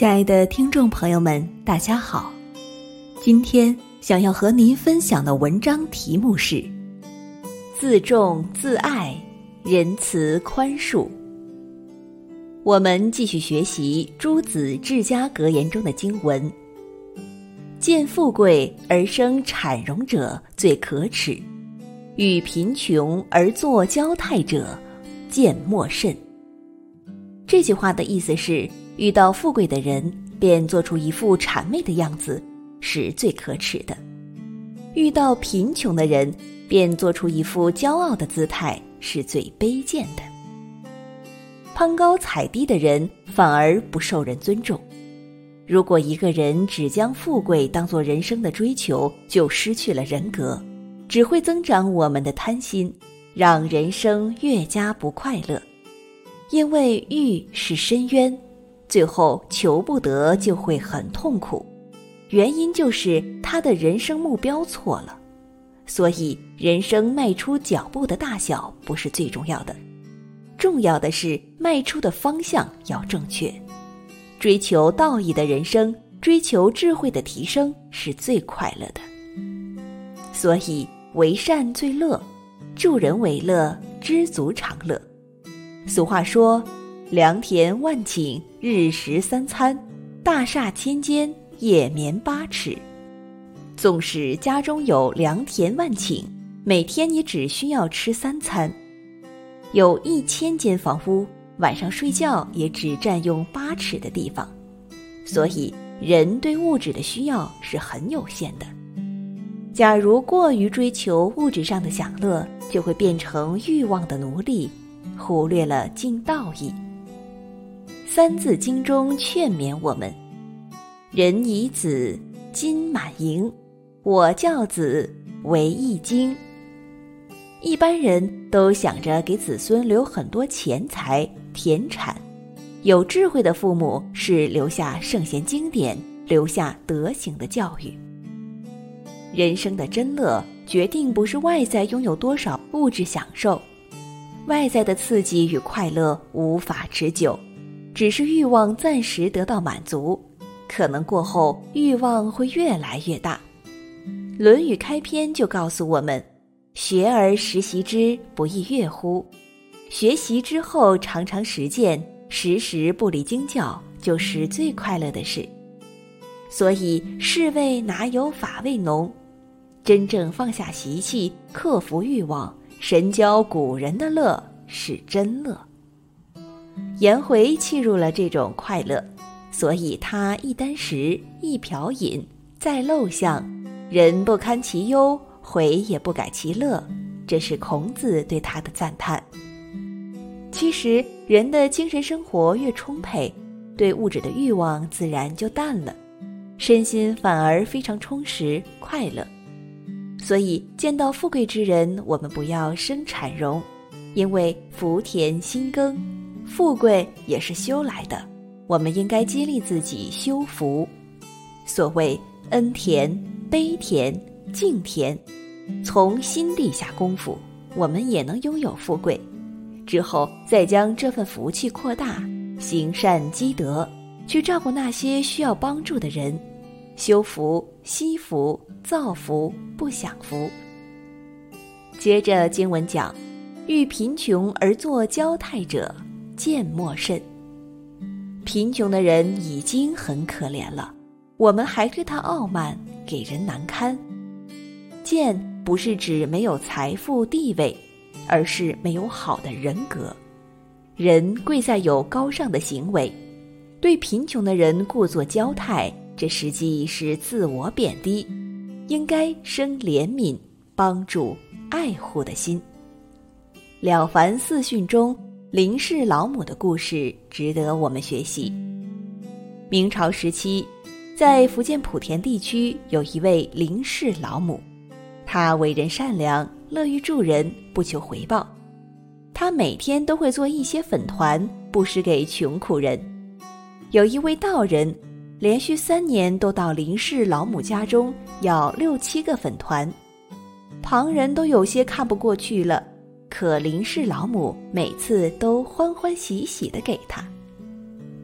亲爱的听众朋友们，大家好。今天想要和您分享的文章题目是自重自爱，仁慈宽恕。我们继续学习诸子治家格言中的经文：见富贵而生谄荣者最可耻，遇贫穷而作骄态者见莫甚。这句话的意思是，遇到富贵的人便做出一副谄媚的样子，是最可耻的；遇到贫穷的人便做出一副骄傲的姿态，是最卑贱的。攀高踩低的人反而不受人尊重。如果一个人只将富贵当作人生的追求，就失去了人格，只会增长我们的贪心，让人生越加不快乐。因为欲是深渊，最后求不得就会很痛苦，原因就是他的人生目标错了。所以人生迈出脚步的大小不是最重要的，重要的是迈出的方向要正确。追求道义的人生，追求智慧的提升是最快乐的。所以为善最乐，助人为乐，知足常乐。俗话说，良田万顷，日食3餐，大厦千间，夜眠8尺。纵使家中有良田万顷，每天你只需要吃3餐；有1000间房屋，晚上睡觉也只占用8尺的地方。所以人对物质的需要是很有限的。假如过于追求物质上的享乐，就会变成欲望的奴隶，忽略了尽道义。三字经中劝勉我们：人以子，金满盈，我教子，为易经。一般人都想着给子孙留很多钱财田产，有智慧的父母是留下圣贤经典，留下德行的教育。人生的真乐决定不是外在拥有多少物质享受，外在的刺激与快乐无法持久，只是欲望暂时得到满足，可能过后欲望会越来越大。论语开篇就告诉我们：学而时习之，不亦说乎？学习之后常常实践，时时不离经教，就是最快乐的事。所以士为哪有法为浓，真正放下习气，克服欲望，神交古人的乐是真乐。颜回契入了这种快乐，所以他一箪食，一瓢饮，在陋巷，人不堪其忧，回也不改其乐，这是孔子对他的赞叹。其实人的精神生活越充沛，对物质的欲望自然就淡了，身心反而非常充实快乐。所以见到富贵之人，我们不要生谄荣，因为福田心耕，富贵也是修来的，我们应该激励自己修福。所谓恩田、悲田、敬田，从心地下功夫，我们也能拥有富贵。之后再将这份福气扩大，行善积德，去照顾那些需要帮助的人，修福、惜福、造福、不享福。接着经文讲：遇贫穷而作骄态者，见莫甚。贫穷的人已经很可怜了，我们还对他傲慢，给人难堪。见不是指没有财富地位，而是没有好的人格。人贵在有高尚的行为，对贫穷的人故作骄态，这实际是自我贬低，应该生怜悯、帮助、爱护的心。了凡四训中林氏老母的故事值得我们学习。明朝时期，在福建莆田地区有一位林氏老母，她为人善良，乐于助人，不求回报。她每天都会做一些粉团，布施给穷苦人。有一位道人连续3年都到林氏老母家中要6、7个粉团，旁人都有些看不过去了，可林氏老母每次都欢欢喜喜地给他。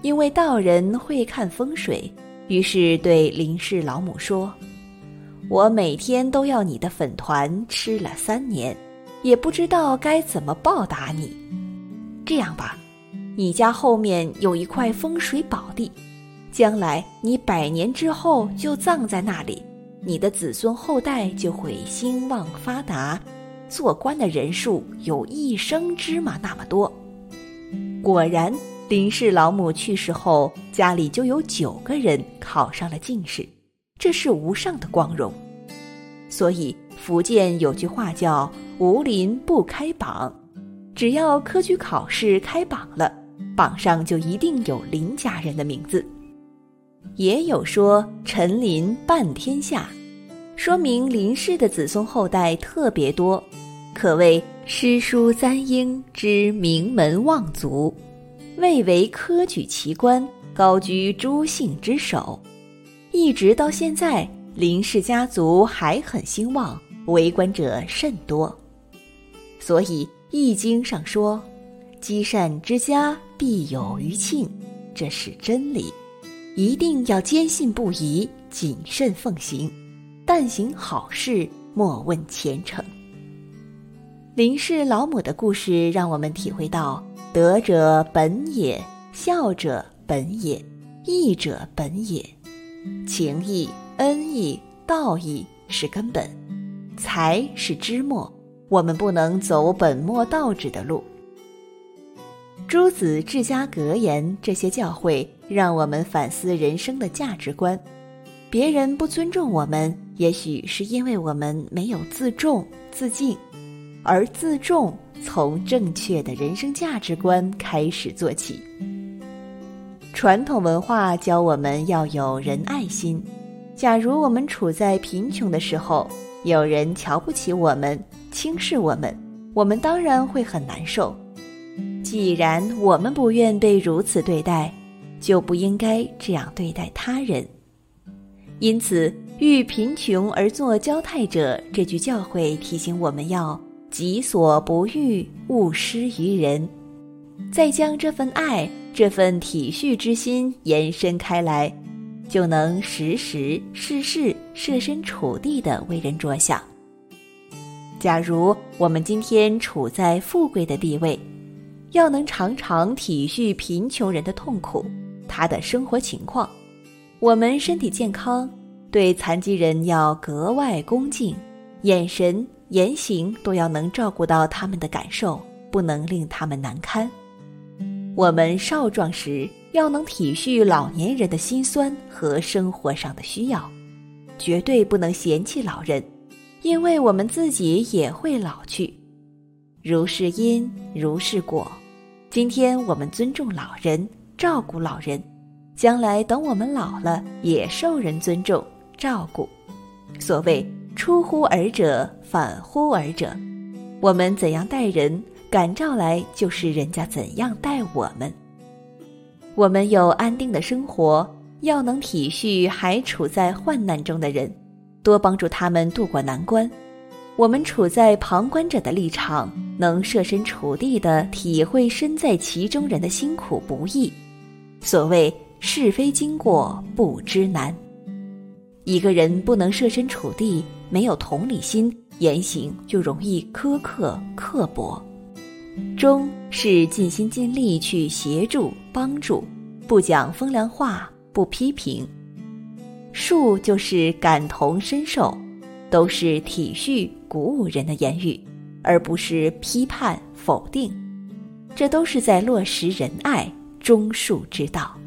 因为道人会看风水，于是对林氏老母说：我每天都要你的粉团吃了3年，也不知道该怎么报答你。这样吧，你家后面有一块风水宝地，将来你100年之后就葬在那里，你的子孙后代就会兴旺发达，做官的人数有1升芝麻那么多。果然，林氏老母去世后，家里就有9个人考上了进士，这是无上的光荣。所以福建有句话叫无林不开榜，只要科举考试开榜了，榜上就一定有林家人的名字。也有说陈林半天下，说明林氏的子孙后代特别多，可谓诗书簪缨之名门望族，位为科举奇官，高居诸姓之首。一直到现在，林氏家族还很兴旺，为官者甚多。所以《易经》上说，积善之家必有余庆，这是真理，一定要坚信不疑，谨慎奉行，但行好事，莫问前程。林氏老母的故事让我们体会到，德者本也，孝者本也，义者本也。情义、恩义、道义是根本，才是枝末，我们不能走本末倒置的路。诸子治家格言这些教诲，让我们反思人生的价值观。别人不尊重我们，也许是因为我们没有自重自敬，而自重从正确的人生价值观开始做起。传统文化教我们要有仁爱心，假如我们处在贫穷的时候，有人瞧不起我们，轻视我们，我们当然会很难受。既然我们不愿被如此对待，就不应该这样对待他人。因此，遇贫穷而作交态者这句教诲提醒我们要己所不欲，勿施于人。再将这份爱，这份体恤之心延伸开来，就能时时事事设身处地地为人着想。假如我们今天处在富贵的地位，要能常常体恤贫穷人的痛苦，他的生活情况。我们身体健康，对残疾人要格外恭敬，眼神、言行都要能照顾到他们的感受，不能令他们难堪。我们少壮时，要能体恤老年人的辛酸和生活上的需要，绝对不能嫌弃老人，因为我们自己也会老去。如是因，如是果。今天我们尊重老人，照顾老人，将来等我们老了，也受人尊重照顾。所谓出乎尔者，反乎尔者，我们怎样待人，感召来就是人家怎样待我们。我们有安定的生活，要能体恤还处在患难中的人，多帮助他们渡过难关。我们处在旁观者的立场，能设身处地地体会身在其中人的辛苦不易。所谓是非经过不知难。一个人不能设身处地，没有同理心，言行就容易苛刻刻薄。忠是尽心尽力去协助帮助，不讲风凉话，不批评。恕就是感同身受，都是体恤鼓舞人的言语，而不是批判否定。这都是在落实仁爱忠恕之道。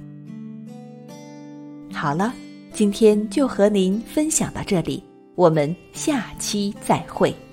好了，今天就和您分享到这里，我们下期再会。